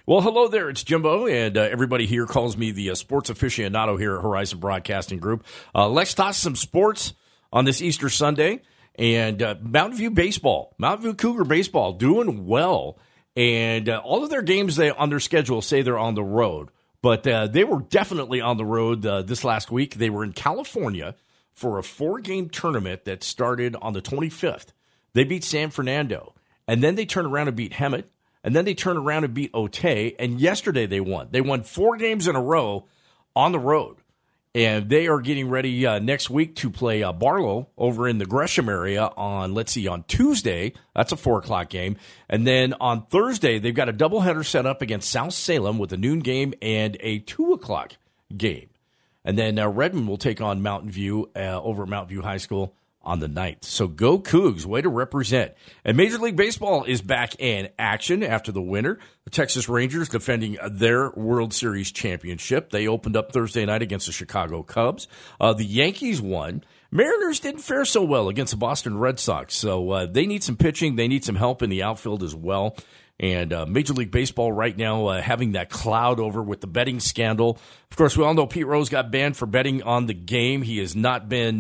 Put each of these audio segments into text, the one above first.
Well, hello there. It's Jimbo, and everybody here calls me the sports aficionado here at Horizon Broadcasting Group. Let's talk some sports on this Easter Sunday. And Mountain View baseball, Mountain View Cougar baseball, doing well. And all of their games on their schedule say they're on the road. But they were definitely on the road this last week. They were in California for a 4-game tournament that started on the 25th. They beat San Fernando. And then they turned around and beat Hemet. And then they turned around and beat Otay. And yesterday they won. They won 4 games in a row on the road. And they are getting ready next week to play Barlow over in the Gresham area on Tuesday. That's a 4 o'clock game. And then on Thursday, they've got a doubleheader set up against South Salem with a noon game and a 2 o'clock game. And then Redmond will take on Mountain View over at Mountain View High School on the 9th. So go Cougs, way to represent. And Major League Baseball is back in action after the winter. The Texas Rangers defending their World Series championship. They opened up Thursday night against the Chicago Cubs. The Yankees won. Mariners didn't fare so well against the Boston Red Sox. So they need some pitching. They need some help in the outfield as well. And Major League Baseball right now having that cloud over with the betting scandal. Of course, we all know Pete Rose got banned for betting on the game. He has not been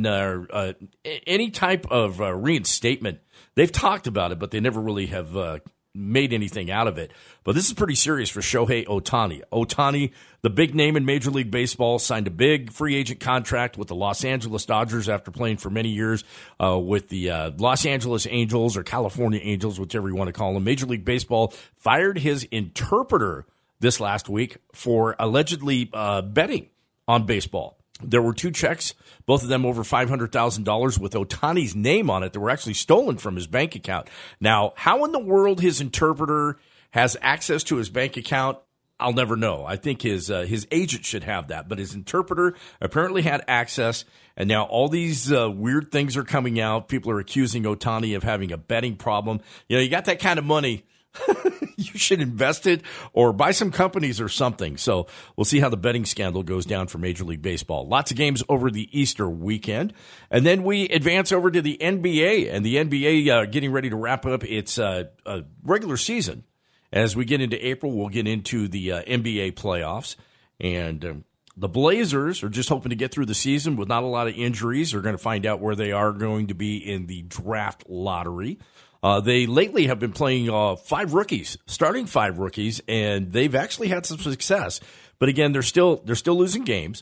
any type of reinstatement. They've talked about it, but they never really have made anything out of it. But this is pretty serious for Shohei Ohtani. Ohtani, the big name in Major League Baseball, signed a big free agent contract with the Los Angeles Dodgers after playing for many years with the Los Angeles Angels or California Angels, whichever you want to call them. Major League Baseball fired his interpreter this last week for allegedly betting on baseball. There were 2 checks, both of them over $500,000 with Ohtani's name on it that were actually stolen from his bank account. Now, how in the world his interpreter has access to his bank account, I'll never know. I think his agent should have that, but his interpreter apparently had access, and now all these weird things are coming out. People are accusing Ohtani of having a betting problem. You know, you got that kind of money, you should invest it or buy some companies or something. So we'll see how the betting scandal goes down for Major League Baseball. Lots of games over the Easter weekend. And then we advance over to the NBA, and the NBA getting ready to wrap up its regular season. As we get into April, we'll get into the NBA playoffs. And the Blazers are just hoping to get through the season with not a lot of injuries. They're going to find out where they are going to be in the draft lottery. They lately have been playing 5 rookies, starting 5 rookies, and they've actually had some success. But again, they're still losing games.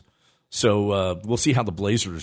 So we'll see how the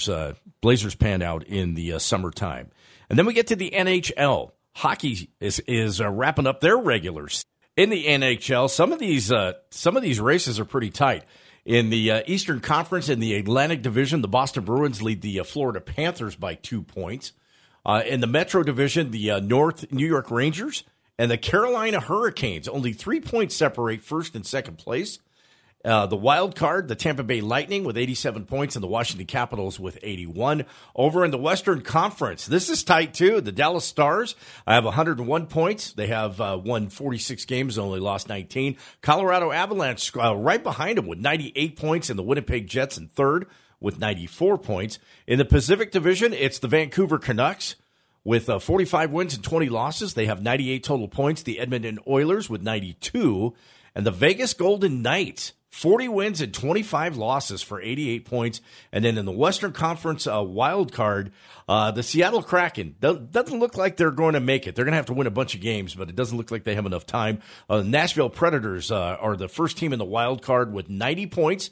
Blazers pan out in the summertime. And then we get to the NHL. Hockey is wrapping up their regulars. In the NHL, some of these races are pretty tight. In the Eastern Conference, in the Atlantic Division, the Boston Bruins lead the Florida Panthers by 2 points. In the Metro Division, the North New York Rangers and the Carolina Hurricanes only 3 points separate first and second place. The wild card, the Tampa Bay Lightning with 87 points and the Washington Capitals with 81. Over in the Western Conference, this is tight too. The Dallas Stars have 101 points. They have won 46 games, only lost 19. Colorado Avalanche right behind them with 98 points, and the Winnipeg Jets in third with 94 points. In the Pacific Division, it's the Vancouver Canucks with 45 wins and 20 losses. They have 98 total points. The Edmonton Oilers with 92. And the Vegas Golden Knights, 40 wins and 25 losses for 88 points. And then in the Western Conference wild card, the Seattle Kraken doesn't look like they're going to make it. They're going to have to win a bunch of games, but it doesn't look like they have enough time. Nashville Predators are the first team in the wild card with 90 points,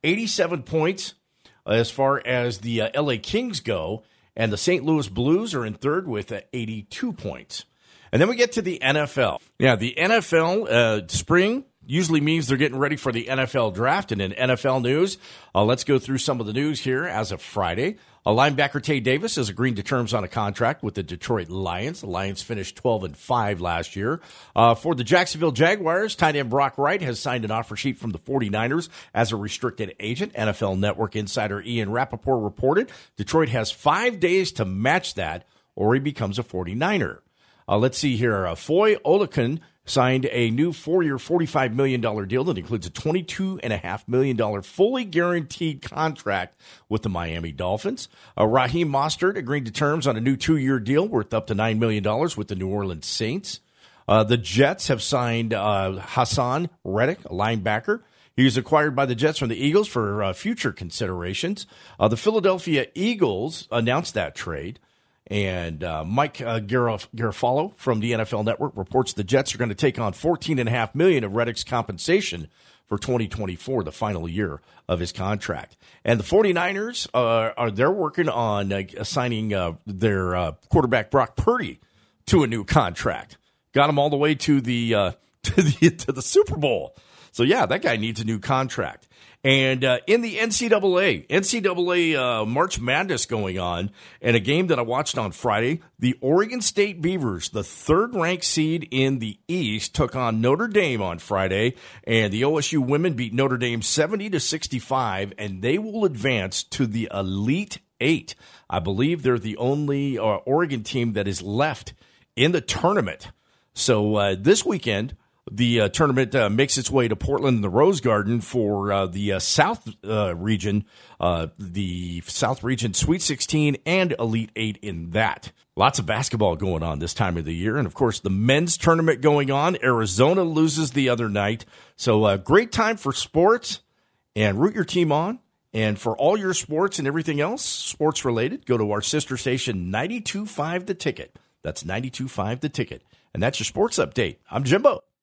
87 points as far as the LA Kings go. And the St. Louis Blues are in third with 82 points. And then we get to the NFL. Yeah, the NFL spring usually means they're getting ready for the NFL draft. And in NFL news, let's go through some of the news here as of Friday. Linebacker Tay Davis has agreed to terms on a contract with the Detroit Lions. The Lions finished 12-5 last year. For the Jacksonville Jaguars, tight end Brock Wright has signed an offer sheet from the 49ers as a restricted agent. NFL Network insider Ian Rappaport reported Detroit has 5 days to match that or he becomes a 49er. Let's see here. Foy Oluokun signed a new 4-year, $45 million deal that includes a $22.5 million fully guaranteed contract with the Miami Dolphins. Raheem Mostert agreed to terms on a new 2-year deal worth up to $9 million with the New Orleans Saints. The Jets have signed Hassan Reddick, a linebacker. He was acquired by the Jets from the Eagles for future considerations. The Philadelphia Eagles announced that trade. And Mike Garafolo from the NFL Network reports the Jets are going to take on $14.5 million of Reddick's compensation for 2024, the final year of his contract. And the 49ers they're working on assigning their quarterback Brock Purdy to a new contract. Got him all the way to the to the Super Bowl. So yeah, that guy needs a new contract. And in the NCAA March Madness going on, and a game that I watched on Friday, the Oregon State Beavers, the third-ranked seed in the East, took on Notre Dame on Friday, and the OSU women beat Notre Dame 70-65, and they will advance to the Elite Eight. I believe they're the only Oregon team that is left in the tournament. So this weekend, the tournament makes its way to Portland and the Rose Garden for the South region, Sweet 16 and Elite 8 in that. Lots of basketball going on this time of the year. And, of course, the men's tournament going on. Arizona loses the other night. So great time for sports, and root your team on. And for all your sports and everything else sports-related, go to our sister station, 92.5 The Ticket. That's 92.5 The Ticket. And that's your sports update. I'm Jimbo.